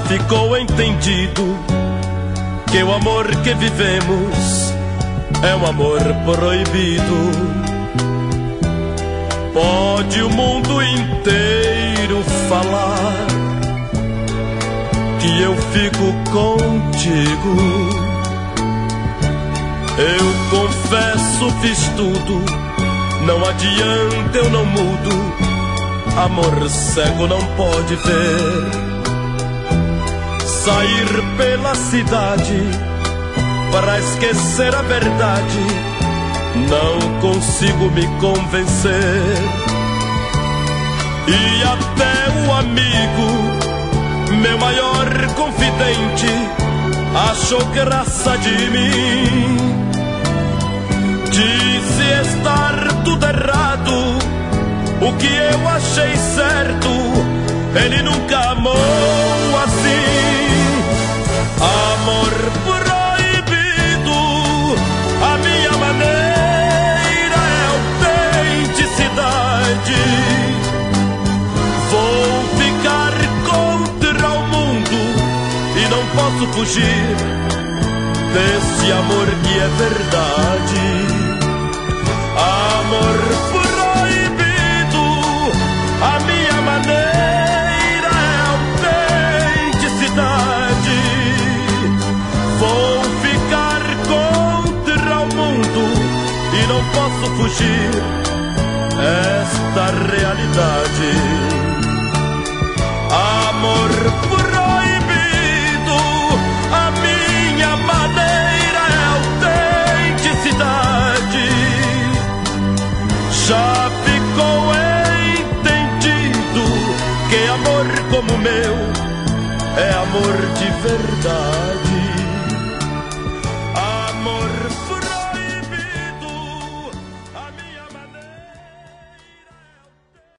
ficou entendido que o amor que vivemos é um amor proibido. Pode o mundo inteiro falar que eu fico contigo. Eu confesso, fiz tudo, não adianta, eu não mudo. Amor cego não pode ver. Sair pela cidade para esquecer a verdade, não consigo me convencer. E até o amigo, meu maior confidente, achou graça de mim. Disse estar tudo errado, o que eu achei certo, ele nunca amou assim. Amor proibido, a minha maneira é autenticidade. Vou ficar contra o mundo e não posso fugir desse amor que é verdade. Amor proibido, a minha maneira é autenticidade. Vou ficar contra o mundo e não posso fugir esta realidade. Amor proibido, a minha maneira é autenticidade. Já ficou entendido que amor como o meu é amor de verdade.